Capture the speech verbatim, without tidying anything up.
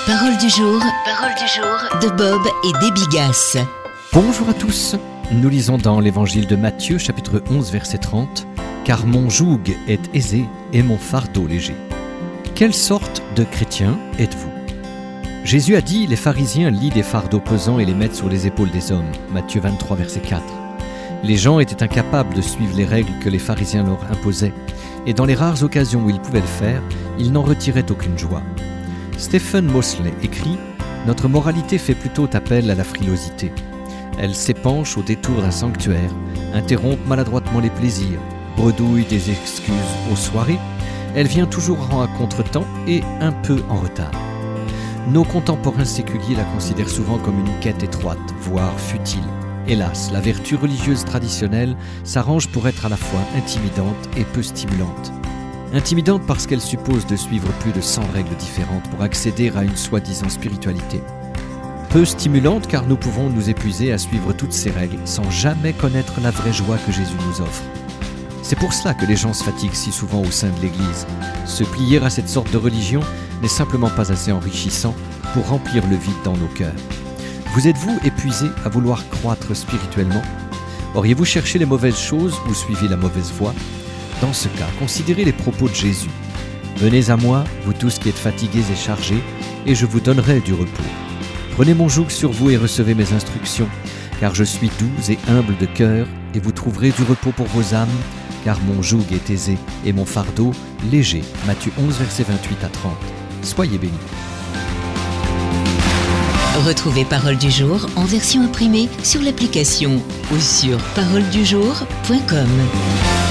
Parole du jour, parole du jour de Bob et Debbie Gass. Bonjour à tous, nous lisons dans l'évangile de Matthieu, chapitre onze, verset trente, « Car mon joug est aisé et mon fardeau léger ». Quelle sorte de chrétien êtes-vous ? Jésus a dit « Les pharisiens lient des fardeaux pesants et les mettent sur les épaules des hommes ». Matthieu vingt-trois, verset quatre. Les gens étaient incapables de suivre les règles que les pharisiens leur imposaient, et dans les rares occasions où ils pouvaient le faire, ils n'en retiraient aucune joie. Stephen Mosley écrit « Notre moralité fait plutôt appel à la frilosité. Elle s'épanche au détour d'un sanctuaire, interrompt maladroitement les plaisirs, bredouille des excuses aux soirées. Elle vient toujours à contre-temps et un peu en retard. Nos contemporains séculiers la considèrent souvent comme une quête étroite, voire futile. Hélas, la vertu religieuse traditionnelle s'arrange pour être à la fois intimidante et peu stimulante. Intimidante parce qu'elle suppose de suivre plus de cent règles différentes pour accéder à une soi-disant spiritualité. Peu stimulante car nous pouvons nous épuiser à suivre toutes ces règles sans jamais connaître la vraie joie que Jésus nous offre. C'est pour cela que les gens se fatiguent si souvent au sein de l'Église. Se plier à cette sorte de religion n'est simplement pas assez enrichissant pour remplir le vide dans nos cœurs. Vous êtes-vous épuisé à vouloir croître spirituellement ? Auriez-vous cherché les mauvaises choses ou suivi la mauvaise voie ? Dans ce cas, considérez les propos de Jésus. « Venez à moi, vous tous qui êtes fatigués et chargés, et je vous donnerai du repos. Prenez mon joug sur vous et recevez mes instructions, car je suis doux et humble de cœur, et vous trouverez du repos pour vos âmes, car mon joug est aisé et mon fardeau léger. » Matthieu onze, versets vingt-huit à trente. Soyez bénis. Retrouvez Parole du jour en version imprimée sur l'application ou sur parole du jour point com.